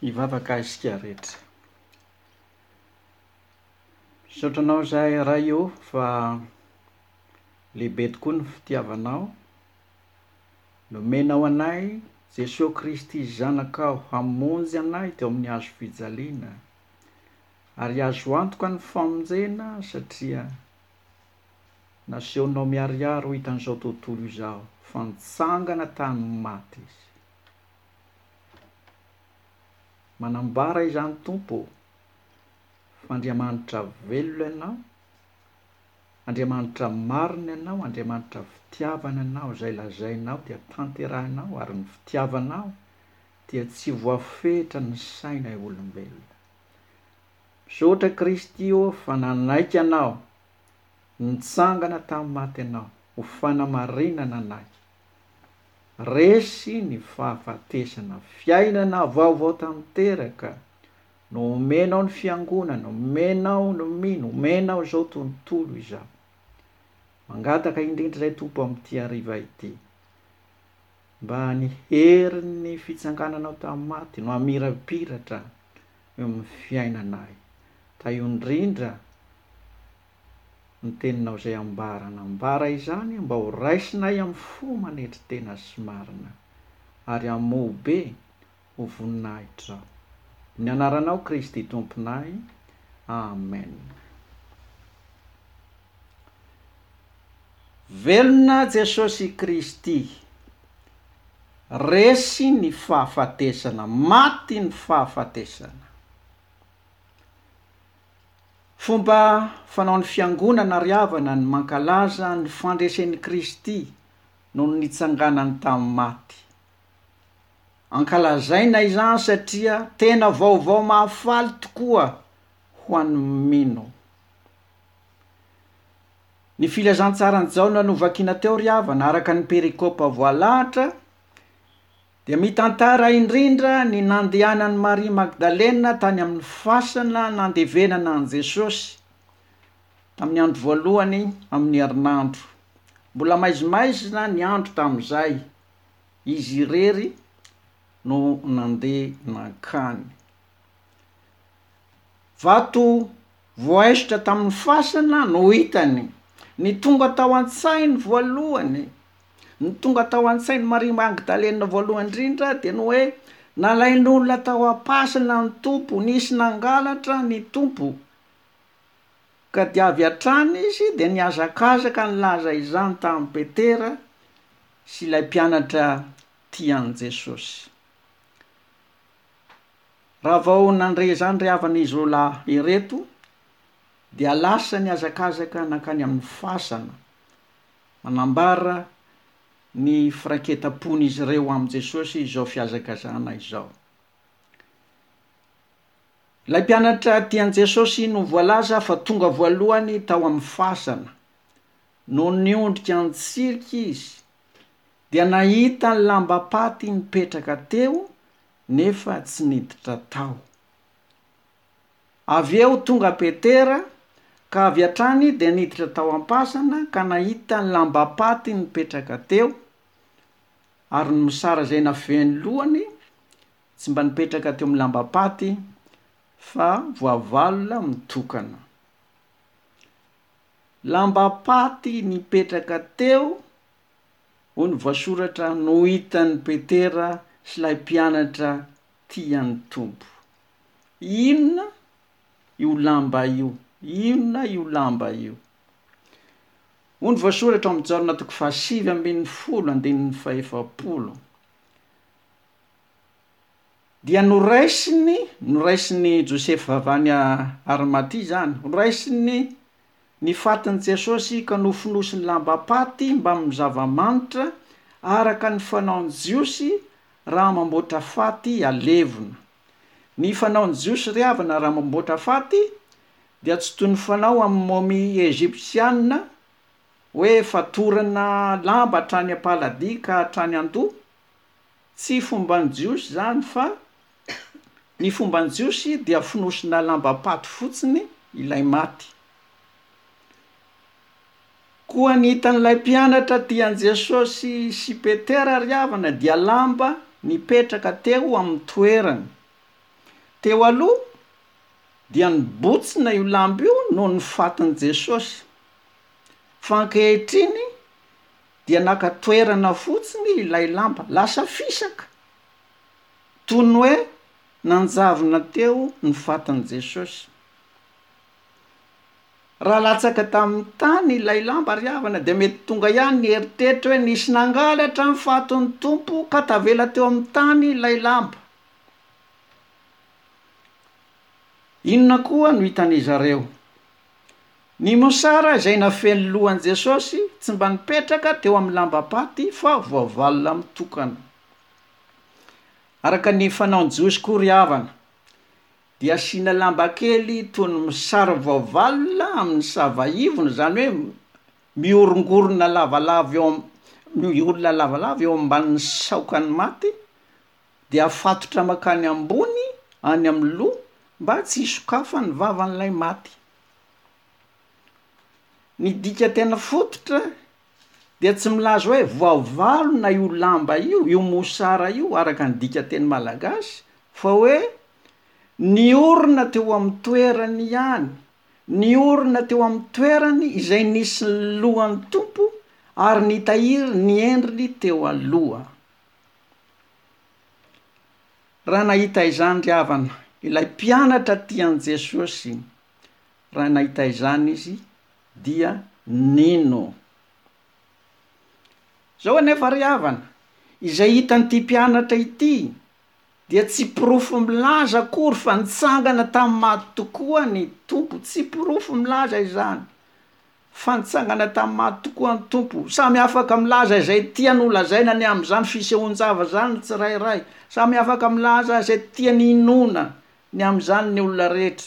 Ivavaka isika rehetra. Misaotranao izahay raha io fa lehibe tokoa ny fitiavanao. Nomenao anay Jesosy Kristy zanakao hamonjy anay teo amin'ny hazo fijaliana. Ary azo antoka ny famonjena satria nasehonao miariary ho hitan'izao tontolo izao fa nitsangana tany maty izy. Manambara izany Tompo fa Andriamanitra velona ianao, Andriamanitra marina ianao, Andriamanitra fitiavana ianao, izay lazainao dia tanterahinao ary ny fitiavanao dia tsy voafetra ny sainay olombelona. Misaotra Kristy io fa nanaiky anao, nitsangana tamin'ny maty ianao, ho fanamarinana anay. Resy ny fahafatesana, fiainana vaovao tanteraka, nomenao ny fiangonana, nomenao izao tontolo izao. Mangataka indrindra izay Tompo amin'ity hariva ity, mba ny herin'ny fitsangananao tamin'ny maty no hamirapiratra eo amin'ny fiainanay. Ta io indrindra ny teninao izay ambara izany mba ho raisinay amin'ny fo manetry tena sy marina ary hamoha be ho voninahitra. Ny anaranao Kristy Tomponay. Amen. Velona Jesosy Kristy, resy ny fahafatesana, maty ny fahafatesana. Fomba fanao ny fiangonana riavana ny mankalaza ny fandresen'i Kristy noho ny nitsanganany tamin'ny maty. Ankalazaina izany satria tena vaovao mahafaly tokoa ho an'ny mino. Ny filazantsarany no vakiana teo riavana araka ny perikôpa voalahatra dia mitantara indrindra ny nandehanan'i Maria Magdalena tany amin'ny fasana nandevenana an' Jesosy tamin'ny andro voalohany amin'ny herinandro. Mbola maizimaizina ny andro tamin'izay, izy irery no nandeha nankany. Vato voaisitra tamin'ny fasana no hitany. Ny tonga tao an-tsainy voalohany, ny tonga tao an-tsainy Maria Magdalena voalohany indrindra dia ny hoe nalain'olona tao am-pasana ny Tompo, nisy nangalatra ny Tompo. Ka dia avy hatrany izy dia niazakazaka nilaza izany tamin'ny Petera sy ilay mpianatra tian'i Jesosy. Raha vao nandre izany riavana izy roa ireto dia lasa niazakazaka nankany amin'ny fasana, manambara ny firaketam-pon'izy ireo amin'i Jesosy izao fiazakazana izao. Ilay mpianatra tian'i Jesosy no voalaza fa tonga voalohany tao amin'ny fasana. No niondrika an-tsirika izy dia nahita ny lamba-paty mipetraka teo nefa tsy niditra tao. Avy eo tonga Petera ka avy hatrany dia niditra tao am-pasana ka nahita ny lamba-paty mipetraka teo ary ny mosara izay naveny lohany tsy mba nipetraka teo amin'ny lamba-paty fa voavalona mitokana. Lamba-paty nipetraka teo ho ny voasoratra no hitan'ny Petera sy ilay mpianatra tian'ny Tompo. Inona io lamba io? Inona io lamba io? Ho ny voasoratra amin'ny Jaona 7:10 dia noraisiny Josefa avy any Arimatia izany, noraisiny ny fatin'i Jesosy ka nofonosiny lamba-paty mba amin'ny zava-manitra araka ny fanaon'i Jiosy raha mamboatra faty alevina. Ny fanaon'i Jiosy riavana raha mamboatra faty dia tsy toy ny fanao amin'ny momia Egyptiana hoe fatorana lamba hatrany am-paladia ka hatrany an-doha. Tsy fomban'i Jiosy izany fa ny fomban'i Jiosy dia fonosina lamba-paty fotsiny ilay maty. Koa nihitan'ilay mpianatra tian'i Jesosy sy Petera riavana dia lamba nipetraka teo amin'ny toerany. teo aloha dia nibotsina io lamba io no ny fatin' Jesosy. Fa ankehitriny dia naka toerana fotsiny ilay lamba, lasa fisaka toy ny hoe nanjavona teo ny fatin' Jesosy. Raha latsaka tamin'ny tany ilay lamba ry havana dia mety tonga ihany ny eritreritra hoe nisy nangalatra ny fatin'ny tompo ka tavela teo amin'ny tany ilay lamba. Inona koa no hitan'izareo? Ny mosara izay nafeny lohan'i Jesosy tsy mba nipetraka teo amin'ny lamba-paty fa voavalona mitokana. Araka ny fanaon'i Jiosy koa ry havana dia asiana lamba kely toy ny misary voavalona amin'ny savaivony, zany hoe miorongorona lavalava miolona lavalava eo ambanin'ny saokany maty, dia afatotra makany ambony any amin'ny loha mba tsy hisokafa ny vavan'ilay maty. Ny dika tena fototra dia tsy milaza hoe voavalona io lamba io mosara io araka ny dika teny malagasy, fa hoe niorona teo amin'ny toerany ihany, niorona teo amin'ny toerany izay nisy ny lohan'ny tompo ary nitahiry ny endriny teo aloha. Raha nahita izany ry havana ilay mpianatra tian'i Jesosy, raha nahita izany izy dia nino? Zao anefa ry havana, izay hitan'ity mpianatra ity dia tsy pirofo milaza akory fa nitsangana tamin'ny maty tokoa ny tompo. Tsy pirofo milaza izany fa nitsangana tamin'ny maty tokoa ny tompo. Samy afaka milaza izay tiany holazaina ny amin'izany fisehoan-java zany tsirairay. Samy afaka milaza izay tiany inona ny amin'izany ny olona rehetra.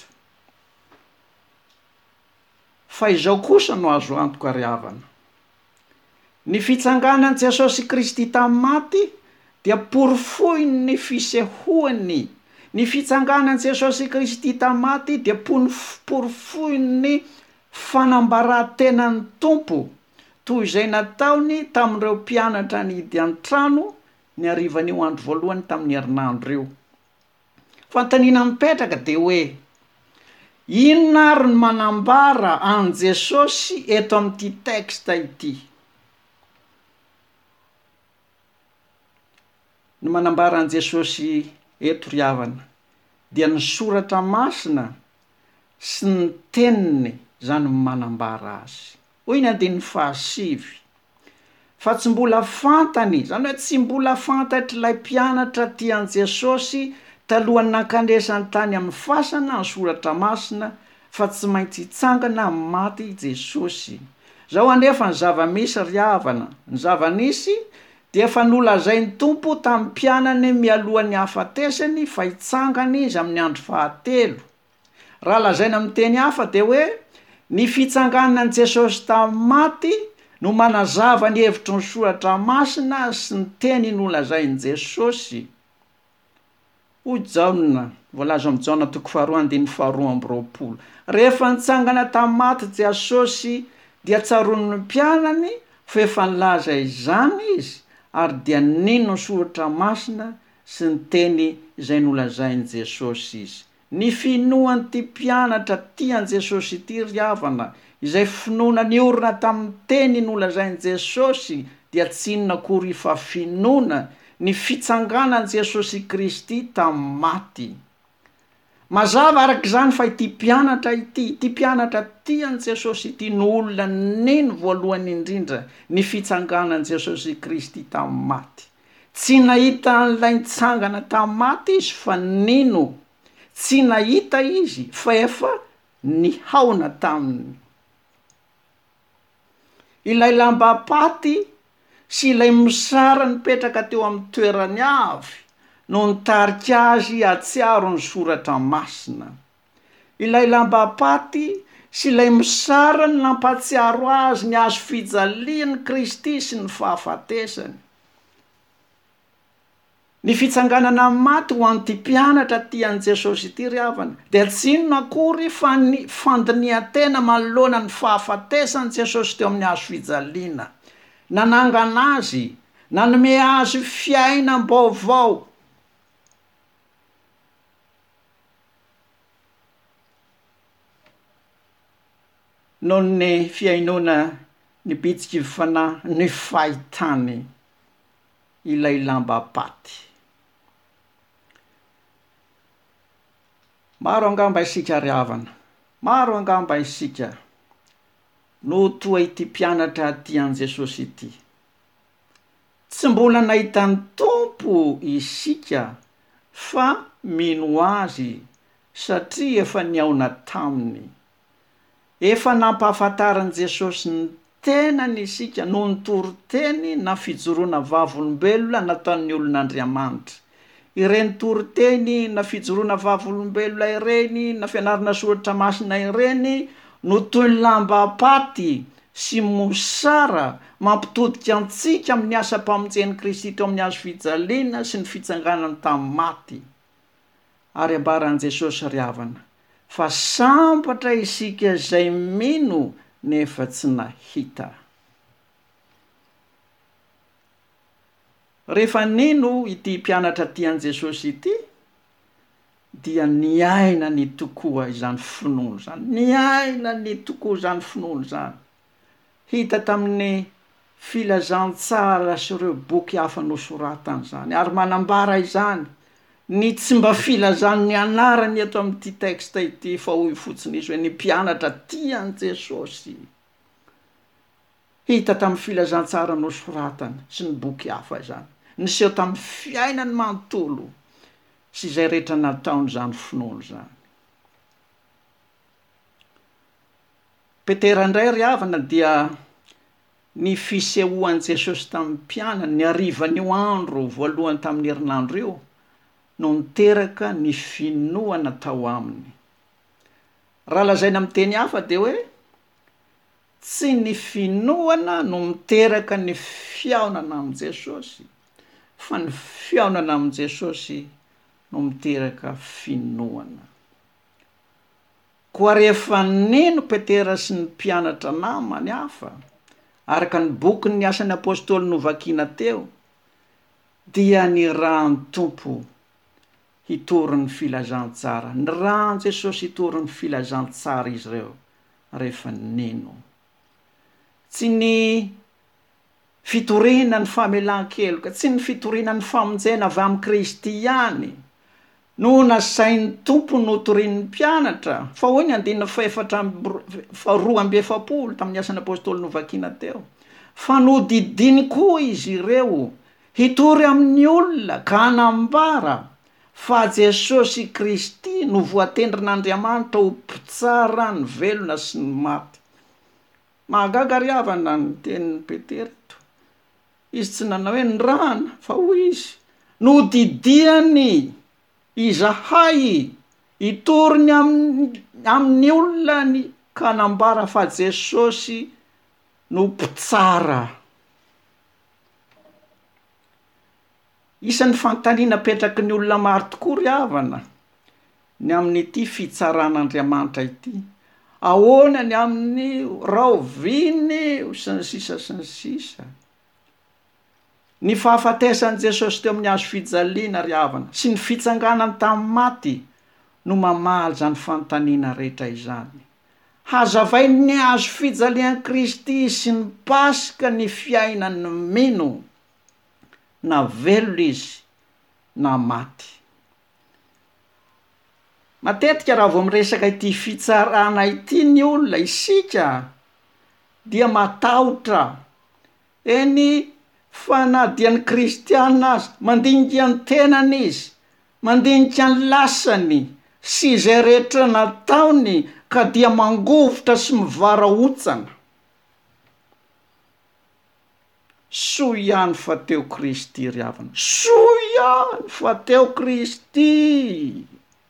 Fa izao kosa no azo antoka ry havana. Ny fitsanganan'i Jesosy Kristy tamin'ny maty dia porofoiny ny fisehoany. Ny fitsanganan'i Jesosy Kristy tamin'ny maty dia porofoiny ny fanambaratenan'ny tompo, toy izay nataony tamin'ireo mpianatra nihidy an-trano ny harivan'io andro voalohany tamin'ny herinandro io. Fantaniana mipetraka dia hoe inona ary ny manambara an Jesosy eto amin'ity teksta ity? Ny manambara an Jesosy eto ry havana dia ny soratra masina sy ny teniny zany manambara azy. Hoy ny andininy 5: fa tsy mbola fantany, zany hoe tsy mbola fantatry ilay mpianatra tian'i Jesosy talohany nankanesany tany amin'ny fasana ny soratra masina fa tsy maintsy hitsangana amin'ny maty Jesosy. Zao anefa ny zava-misy ry havana, ny zava-nisy dia efa nolazain'ny tompo tamin'ny mpianany mialohan'ny hafatesany fa hitsangana izy amin'ny andro fahatelo. Raha lazaina amin'ny teny hafa dia hoe ny fitsanganan'i Jesosy tamin'ny maty no manazava ny hevitry ny soratra masina sy ny teny nolazain'i Jesosy. Hoy Jaona, voalaza amin'ny Jaona 2:2-2. Rehefa nitsangana tamin'ny maty Jesosy dia tsaroan'ny mpianany fa efa nilaza izany izy ary dia nino ny soratra masina sy ny teny izay nolazain'i Jesosy izy. Ny finoan'ity mpianatra tian'i Jesosy ity ry havana, izay finoana niorina tamin'ny teny nolazain'i Jesosy dia tsy inona akory fa finoana ny fitsanganan'i Jesosy Kristy tamin'ny maty. Mazava arak'izany fa ity mpianatra tian'i Jesosy ity no olona nino voalohany indrindra ny fitsanganan'i Jesosy Kristy tamin'ny maty. Tsy nahita an'ilay nitsangana tamin'ny maty izy fa nino? Tsy nahita izy fa efa nihaona taminy. Ilay lamba-paty sy ilay mosara nipetraka teo amin'ny toerany avy no nitarika azy hatsiaro ny soratra masina. Ilay lamba-paty sy ilay mosara ny nampatsiaro azy ny azo fijalian'i Kristy sy ny fahafatesany. Ny fitsanganana amin'ny maty ho an'ity mpianatra tian'i Jesosy ity ry havana dia tsy inona akory fa ny fandinihan-tena manoloana ny fahafatesany Jesosy teo amin'ny hazo fijaliana. Nanangana azy, nanome azy fiainam-baovao. noho ny fiainona ny bitsika fanahy ny fahitany ilay lamba paty. Maro angamba isika ry havana, maro angamba isika no toa ity mpianatra aty an Jesosy ity. Tsy mbola nahita ny tompo isika fa mino azy satria efa niaona taminy. Efa nampahafantaran Jesosy ny tenany isika no nitoriteny na fijoroana vavolombelona nataon'ny olon'Andriamanitra. Ireny toriteny na fijoroana vavolombelona ireny na fianarana soratra masina ireny no toy lamba paty sy mosara mampitodika antsika amin'ny asa-pamonjeny Kristy teo amin'ny hazo fijaliana sy ny fitsanganany tamin'ny maty. Ary ambaran'i Jesosy ry havana fa sambatra isika izay mino nefa tsy nahita. Rehefa nino ity mpianatra tian Jesosy ity dia niaina ny tokoa izany finoana zany, niaina ny tokoa izany finoana zany. Hita tamin'ny filazantsara sy ireo boky hafa nosoratany zany, ary manambara izany ny tsy mba filazan'ny anarany eto amin'ity texte ity fa hoy fotsiny izy hoe ny mpianatra tian Jesosy. Hita tamin'ny filazantsara nosoratany sy ny boky hafa izany, niseho tamin'ny fiainany manontolo sy izay rehetra nataony zany finoana zany. Petera indray ry havana dia ny fisehoan'i Jesosy tamin'ny mpianany ny harivan'io andro voalohany tamin'ny herinandro io no niteraka ny finoana tao aminy. Raha lazaina amin'ny teny hafa dia hoe tsy ny finoana no miteraka ny fiaonana amin' Jesosy, fa ny fiaonana amin' Jesosy no miteraka finoana. Koa rehefa nino Petera sy ny mpianatra namany hafa araka ny boky ny asan'ny apôstôly novakiana teo dia ny rahan'ny tompo hitorin'ny filazantsara, ny rahan'i Jesosy hitorin'ny filazantsara izy ireo rehefa nino. Tsy ny fitoriana ny famelan-keloka, tsy ny fitoriana ny famonjena avy amin'ny Kristy ihany no nasain'ny tompo notorian'ny mpianatra, fa hoy ny 2:4 tamin'ny asan'ny apôstôly novakiana teo, fa nodidiny koa izy ireo hitory amin'ny olona ka hanambara fa Jesosy Kristy no voatendrin'Andriamanitra ho mpitsara ny velona sy ny maty. Mahagaga ry havana ny tenin'ny Petera eto. Izy tsy nanao hoe ny rana, fa hoy izy nodidiany izahay hitoriny amin'ny olona ka hanambara fa Jesosy no mpitsara. Isan'ny fantaniana petraky ny olona maro tokoa ry havana ny amin'ity fitsaran'Andriamanitra ity. Ahoana ny amin'ny rahoviny sy ny sisa sy ny sisa. Ny fahafatesan'i Jesosy teo amin'ny hazo fijaliana ry havana sy ny fitsanganany tamin'ny maty no mamaly izany fantaniana rehetra izany. Hazavainy ny hazo fijalian'i Kristy sy ny Paska ny fiainany mino, na velona izy na maty. Matetika raha vao miresaka ity fitsarana ity ny olona, isika dia matahotra eny fa na dia ny kristiana azy, mandinika ny tenany izy, mandinika ny lasany sy izay rehetra nataony ka dia mangovotra sy mivarahotsana. Soa ihany fa teo Kristy ry havana, soa ihany fa teo Kristy.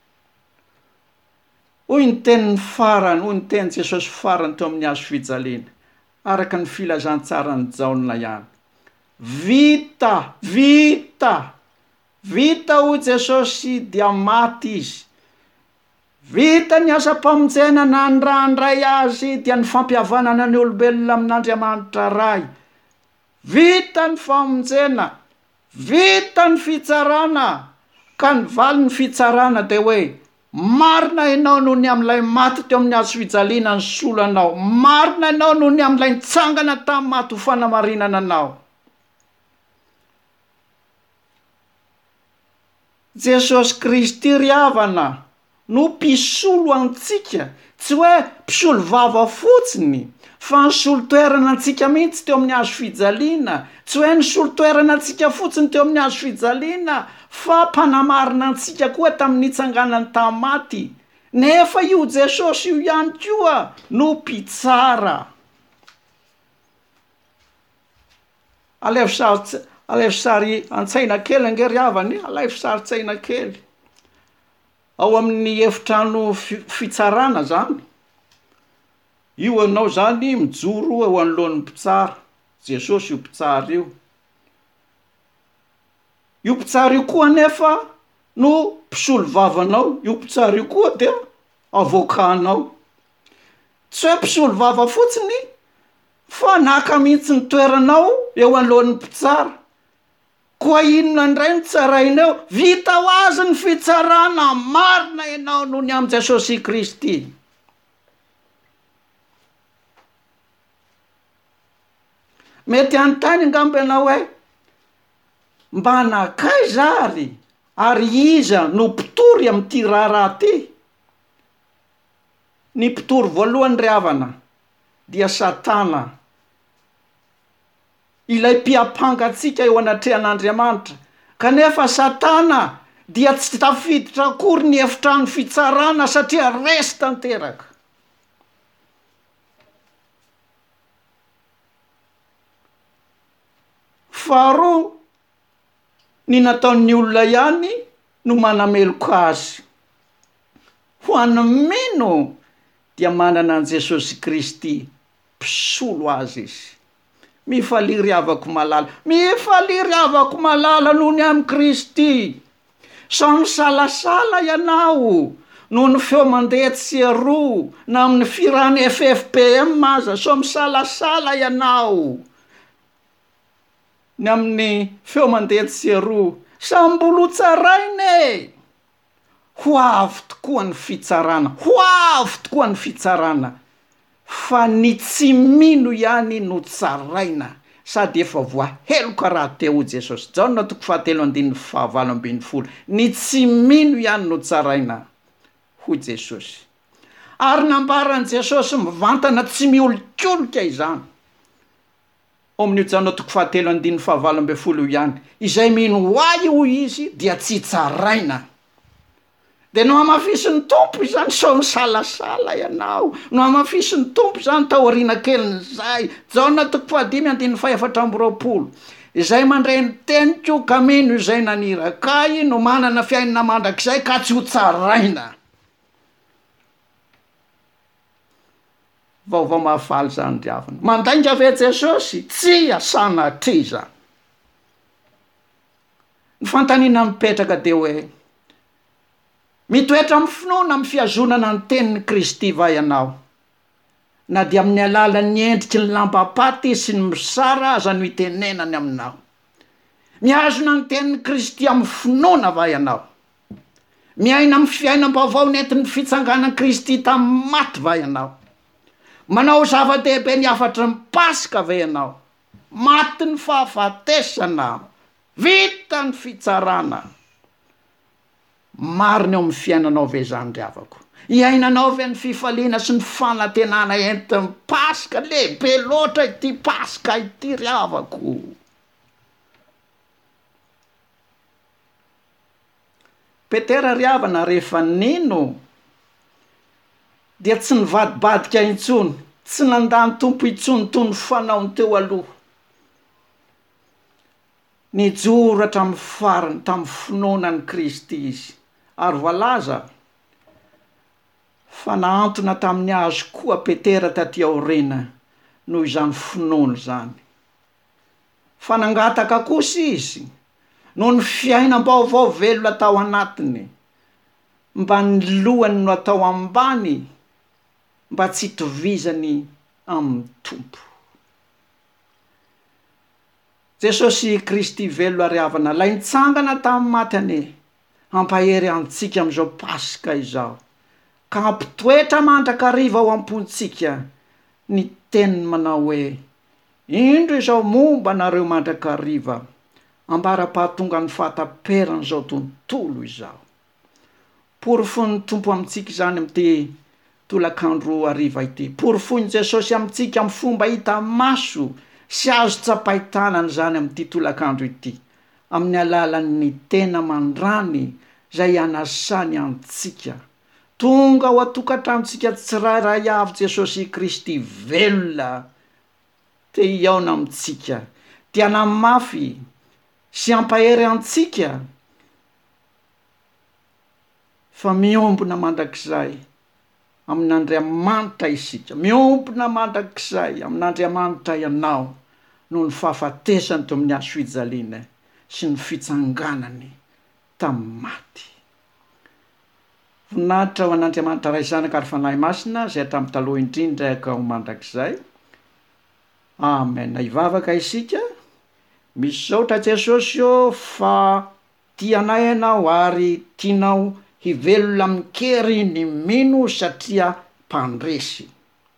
Hoy ny tenin'ny farany, hoy ny tenin'i Jesosy farany teo amin'ny hazo fijaliana, araka ny filazantsarany Jaona ihany. Vita, vita, vita hoy Jesosy dia maty izy. Vita ny asa-pamonjena na ny raha ndray azy dia ny fampihavanana ny olombelona amin'Andriamanitra ray. Vita ny famonjena, vita ny fitsarana, ka ny valo ny fitsarana dia hoe marina ianao noho ny amin'ilay maty teo amin'ny hazo fijaliana ny solo anao, marina ianao noho ny amin'ilay nitsangana tamin'ny maty ho fanamarinana anao. Jesosy Kristy ry havana no mpisolo antsika, tsy hoe mpisolo vava fotsiny, fa nisolo toerana antsika mihitsy teo amin'ny hazo fijaliana, tsy hoe nisolo toerana antsika fotsiny teo amin'ny hazo fijaliana, fa mpanamarina antsika koa tamin'ny nitsanganany tamin'ny maty. Nefa io Jesosy io ihany koa no mpitsara. Alefy sary an-tsaina kely angery havany, alefy sary tsaina kely. Ao amin'ny efitrano fitsarana zany. Io anao zany mijoro eo anoloan'ny mpitsara. Jesosy io mpitsara io. Io mpitsara io koa nefa no mpisolo vavanao. Io mpitsara io koa dia avokanao. Tsy hoe mpisolo vava fotsiny, fa naka mihitsy ny toeranao eo anoloan'ny mpitsara. Koa inona indray ny tsarainao? Vita ho azy ny fitsarana, marina ianao noho ny amin'i Jesosy Kristy. Mety anontany angamba ianao hoe, mba nakay zary ary iza no mpitory amin'ity raharaha ty? Ny mpitory voalohany ry havana dia Satana, ilay mpiapangatsika eo anatrehan'Andriamanitra. Kanefa Satana dia tsy tafiditra akory ny efitrano fitsarana satria resy tanteraka. Faharoa, ny nataon'ny olona ihany no manameloka azy. Ho an'ny mino dia manana an Jesosy Kristy mpisolo azy izy. Mifaliry havako malala, mifaliry havako malala noho ny amin'ny Kristy. Sao misalasala ianao noho ny feo mandeha tsiaro na amin'ny firany FFPM aza, sao misalasala ianao ny amin'ny feo mandeha tsiaro. Sambolo tsaraine. Ho avy tokoa ny fitsarana, ho avy tokoa ny fitsarana. Fa ny tsy mino ihany no tsaraina, sady efa voaheloka raha teo Jesosy. Jaona 7:9-20. Ny tsy mino ihany no tsaraina ho Jesosy. Ary nambaran Jesosy mivantana tsy miolokoloka izany. Amin'ny Jaona 7:7-20 ihany. Izay mino ahy ho izy dia tsy tsaraina. Dia no amafisy ny tompo izany, sao misalasala ianao. No amafisy ny tompo izany taoriana kelin'izay. Jaona 5:4. Izay mandray ny teniko ka mino izay nanirakay no manana fiainana mandrakizay ka tsy ho tsaraina. Vaovao mahafaly zany ry havana. Mandainga ve Jesosy? Tsy asanatriza. Ny fantaniana mipetraka dia hoe, mitoetra amin'ny finoana amin'ny fiazonana ny tenin'ny Kristy va ianao? Na dia amin'ny alalan'ny endriky ny lambapaty sy ny misara aza no itenenany aminao. Miazona ny tenin'ny Kristy amin'ny finoana va ianao? Miaina amin'ny fiainam-baovao nentin'ny fitsanganan'i Kristy tamin'ny maty va ianao? Manao zava-dehibe ny afatry ny Paska va ianao? Maty ny fahafatesana, vita ny fitsarana. Marina eo amin'ny fiainanao ve zany ry havako? Iainanao ve ny fifaliana sy ny fanantenana entin'ny Paska? Lehibe loatra ity Paska ity ry havako. Petera ry havana rehefa nino dia tsy nivadibadika intsony, tsy nandany tompo intsony toy ny fanaony teo aloha. Nijoratra amin'ny farany tamin'ny finoanan'i Kristy izy. Ary voalaza fa nahantona tamin'ny hazo koa Petera taty aoriana noho izany finoana zany. Fa nangataka kosa izy noho ny fiainam-baovao velona tao anatiny, mba ny lohany no atao ambany, mba tsy tovizany amin'ny tompo. Jesosy Kristy velona ry havana, lay nitsangana tamin'ny maty ane, hampahery antsika amin'izao pasika izao, ka hampitoetra mandrakariva ao am-pontsika ny teniny manao hoe: indro izao momba nareo mandrakariva, ambara-pahatonga ny fahataperan'izao tontolo izao. Porofony tompo amintsika izany amin'ity tolakandro hariva ity. Porofony Jesosy amintsika amin'ny fomba hita maso sy azo tsapahitanany zany amin'ity tolakandro ity, amin'ny alalan'ny tena mandrany izay anasany antsika. Tonga ho atokantramontsika tsirairay avy Jesosy Kristy velona te hiaona amintsika, te hanamafy sy hampahery antsika, fa miombona mandrakizay amin'Andriamanitra isika, miompona mandrakizay amin'Andriamanitra ianao noho ny fahafatesany teo amin'ny hazo fijaliana sy ny fitsanganany tamin'ny maty. Voninahitra ho an'Andriamanitra ray zanaka ary fanahy masina izay hatramin'ny taloha indrindra ka ho mandrakizay. Amen. Hivavaka isika, misaotra Jesosy eo fa tianay ianao ary tianao hivelona amin'ny kery ny mino satria mpandresy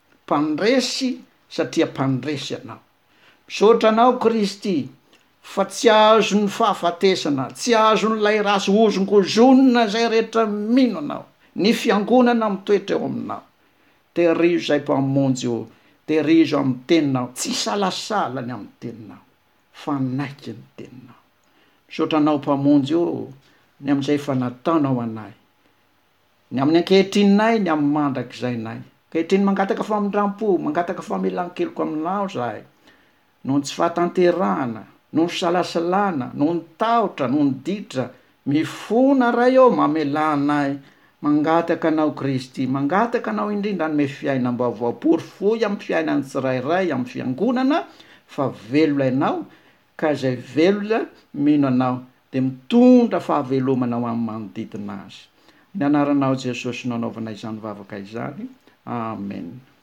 satria mpandresy ianao. Misaotra anao Kristy fa tsy azo ny fahafatesana, tsy azo n'ilay rasy ozongozonina izay rehetra mino anao, ny fiangonana mitoetra eo aminao. Tehirizo izay mpamonjy eo, tehirizo amin'ny teninao, tsy salasala ny amin'ny teninao, fa naiky ny teninao. Misaotra anao mpamonjy eo ny amin'izay efa nataonao anay, ny amin'ny ankehitrininay, ny amin'ny mandrakizainay. Ankehitriny mangataka famindram-po, mangataka famelan-keloka aminao zahay, noho ny tsy fahatanterahana, noho ny salasalana, noho ny tahotra, noho ny ditra, mifona ray eo mamelanay. Mangataka anao Kristy, mangataka anao indrindra anome fiainam-baovao, porifoy amin'ny fiainany tsirairay amin'ny fiangonana, fa velona ianao, ka izay velona mino anao dia mitondra fahavelomana ho amin'ny manodidina azy. Ny anaranao Jesosy no anaovanay izany vavaka izany. Amen.